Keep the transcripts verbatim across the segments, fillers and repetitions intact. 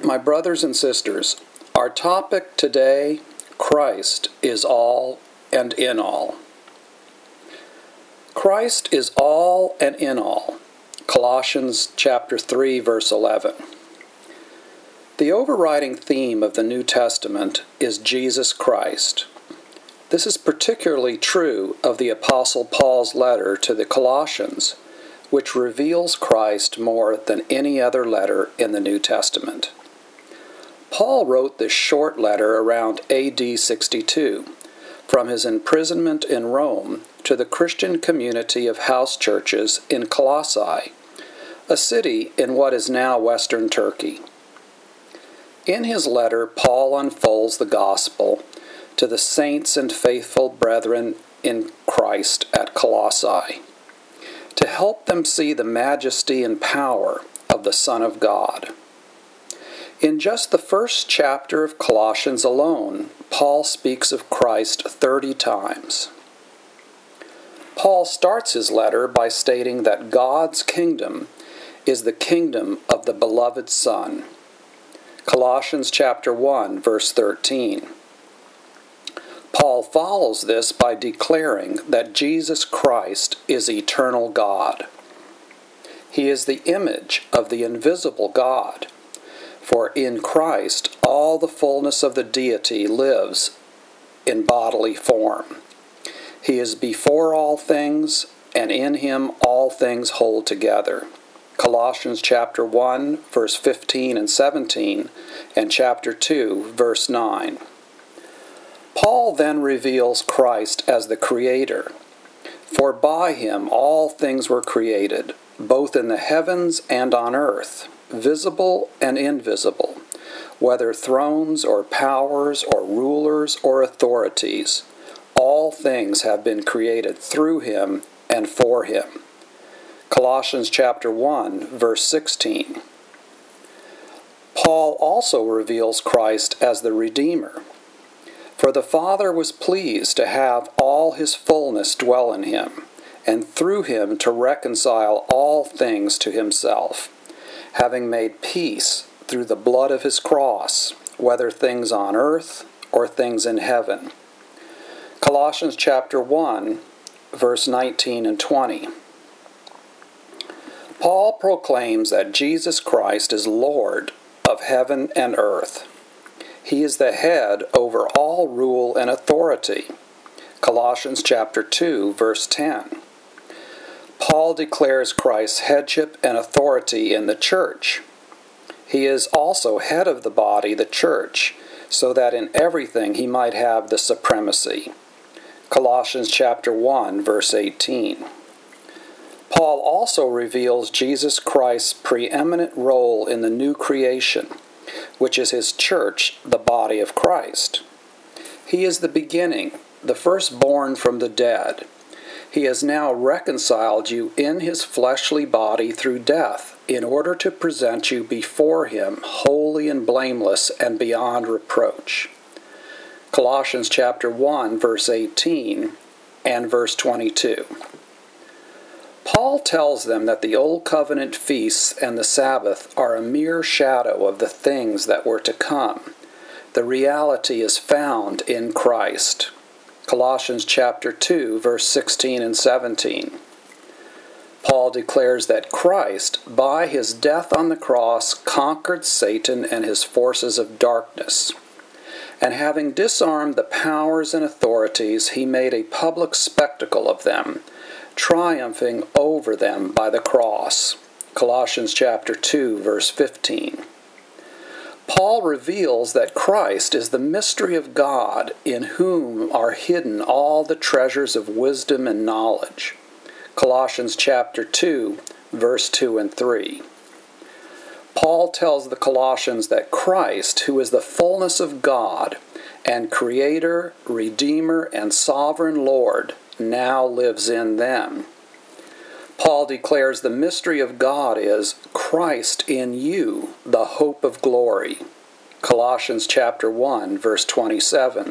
My brothers and sisters, our topic today, Christ is all and in all. Christ is all and in all. Colossians chapter three, verse eleven. The overriding theme of the New Testament is Jesus Christ. This is particularly true of the Apostle Paul's letter to the Colossians, which reveals Christ more than any other letter in the New Testament. Paul wrote this short letter around A D sixty-two, from his imprisonment in Rome to the Christian community of house churches in Colossae, a city in what is now western Turkey. In his letter, Paul unfolds the gospel to the saints and faithful brethren in Christ at Colossae, to help them see the majesty and power of the Son of God. In just the first chapter of Colossians alone, Paul speaks of Christ thirty times. Paul starts his letter by stating that God's kingdom is the kingdom of the beloved Son. Colossians chapter one, verse thirteen. Paul follows this by declaring that Jesus Christ is eternal God. He is the image of the invisible God. For in Christ all the fullness of the deity lives in bodily form. He is before all things, and in him all things hold together. Colossians chapter one, verse fifteen and seventeen, and chapter two, verse nine. Paul then reveals Christ as the Creator. For by him all things were created, both in the heavens and on earth, visible and invisible, whether thrones or powers or rulers or authorities. All things have been created through him and for him. Colossians chapter one, verse sixteen. Paul also reveals Christ as the Redeemer. For the Father was pleased to have all his fullness dwell in him, and through him to reconcile all things to himself, having made peace through the blood of his cross, whether things on earth or things in heaven. Colossians chapter one, verse nineteen and twenty. Paul proclaims that Jesus Christ is Lord of heaven and earth. He is the head over all rule and authority. Colossians chapter two, verse ten. Paul declares Christ's headship and authority in the church. He is also head of the body, the church, so that in everything he might have the supremacy. Colossians chapter one, verse eighteen. Paul also reveals Jesus Christ's preeminent role in the new creation, which is his church, the body of Christ. He is the beginning, the firstborn from the dead. He has now reconciled you in his fleshly body through death, in order to present you before him holy and blameless and beyond reproach. Colossians chapter one, verse eighteen and verse twenty-two. Paul tells them that the Old Covenant feasts and the Sabbath are a mere shadow of the things that were to come. The reality is found in Christ. Colossians chapter two, verse sixteen and seventeen. Paul declares that Christ, by his death on the cross, conquered Satan and his forces of darkness. And having disarmed the powers and authorities, he made a public spectacle of them, triumphing over them by the cross. Colossians chapter two, verse fifteen. Paul reveals that Christ is the mystery of God, in whom are hidden all the treasures of wisdom and knowledge. Colossians chapter two, verse two and three. Paul tells the Colossians that Christ, who is the fullness of God, and Creator, Redeemer, and Sovereign Lord, now lives in them. Paul declares the mystery of God is Christ in you, the hope of glory. Colossians chapter one, verse twenty-seven.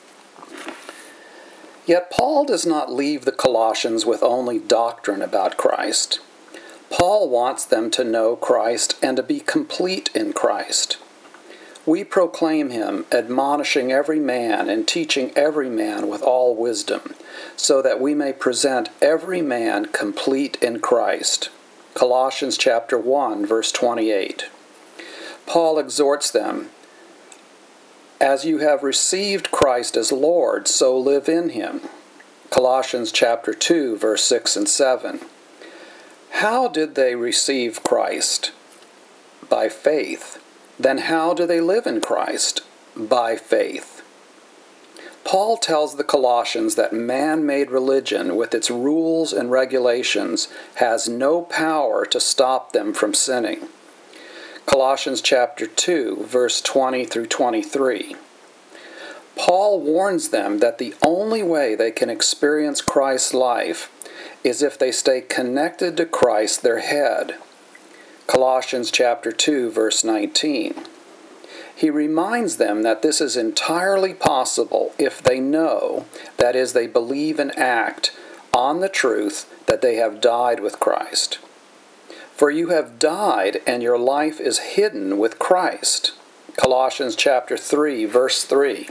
Yet Paul does not leave the Colossians with only doctrine about Christ. Paul wants them to know Christ and to be complete in Christ. We proclaim him, admonishing every man and teaching every man with all wisdom, so that we may present every man complete in Christ. Colossians chapter one, verse twenty-eight. Paul exhorts them, as you have received Christ as Lord, so live in him. Colossians chapter two, verse six and seven. How did they receive Christ? By faith. Then how do they live in Christ? By faith. Paul tells the Colossians that man-made religion, with its rules and regulations, has no power to stop them from sinning. Colossians chapter two, verse twenty through twenty-three. Paul warns them that the only way they can experience Christ's life is if they stay connected to Christ, their head. Colossians chapter two, verse nineteen. He reminds them that this is entirely possible if they know, that is, they believe and act on the truth that they have died with Christ. For you have died, and your life is hidden with Christ. Colossians chapter three, verse three.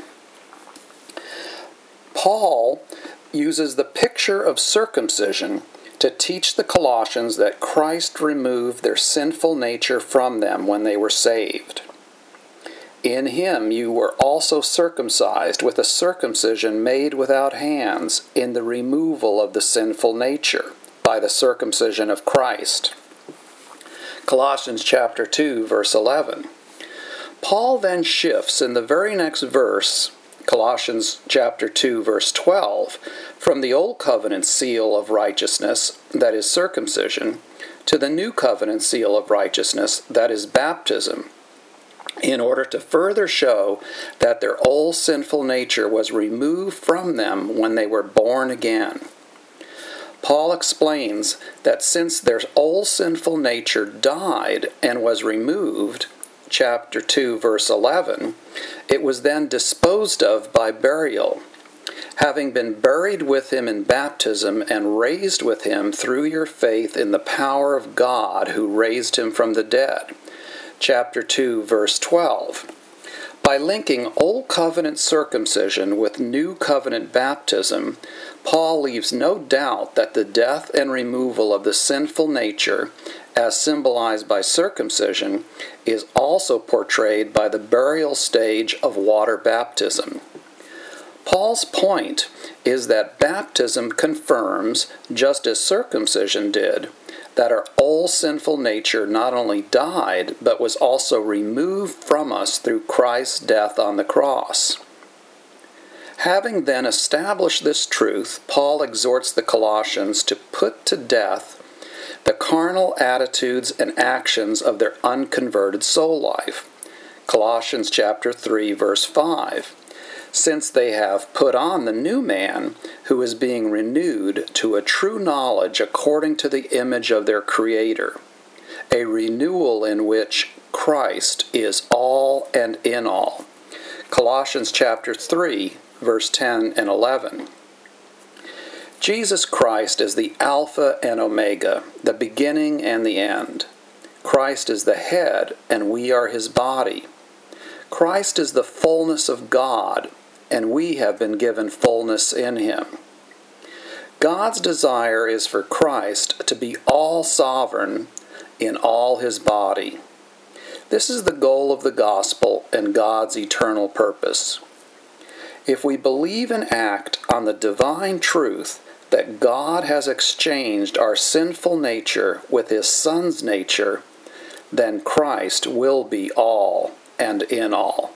Paul uses the picture of circumcision to teach the Colossians that Christ removed their sinful nature from them when they were saved. In him you were also circumcised with a circumcision made without hands, in the removal of the sinful nature, by the circumcision of Christ. Colossians chapter two, verse eleven. Paul then shifts in the very next verse, Colossians chapter two, verse twelve, from the Old Covenant seal of righteousness, that is circumcision, to the New Covenant seal of righteousness, that is baptism, in order to further show that their old sinful nature was removed from them when they were born again. Paul explains that since their old sinful nature died and was removed, chapter two, verse eleven, it was then disposed of by burial, having been buried with him in baptism and raised with him through your faith in the power of God who raised him from the dead. Chapter two, verse twelve. By linking Old Covenant circumcision with New Covenant baptism, Paul leaves no doubt that the death and removal of the sinful nature, as symbolized by circumcision, is also portrayed by the burial stage of water baptism. Paul's point is that baptism confirms, just as circumcision did, that our old sinful nature not only died, but was also removed from us through Christ's death on the cross. Having then established this truth, Paul exhorts the Colossians to put to death the carnal attitudes and actions of their unconverted soul life. Colossians chapter three, verse five. Since they have put on the new man, who is being renewed to a true knowledge according to the image of their Creator, a renewal in which Christ is all and in all. Colossians chapter three, verse ten and eleven. Jesus Christ is the Alpha and Omega, the beginning and the end. Christ is the head, and we are his body. Christ is the fullness of God, and we have been given fullness in him. God's desire is for Christ to be all sovereign in all his body. This is the goal of the gospel and God's eternal purpose. If we believe and act on the divine truth that God has exchanged our sinful nature with his Son's nature, then Christ will be all and in all.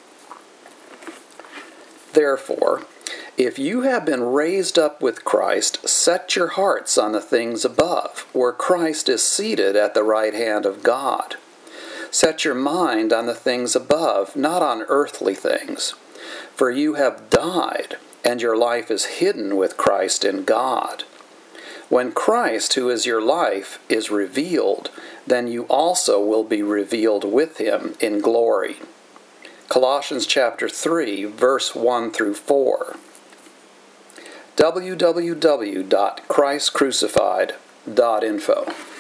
Therefore, if you have been raised up with Christ, set your hearts on the things above, where Christ is seated at the right hand of God. Set your mind on the things above, not on earthly things. For you have died, and your life is hidden with Christ in God. When Christ, who is your life, is revealed, then you also will be revealed with him in glory. Colossians chapter three, verse one through four. w w w dot christ crucified dot info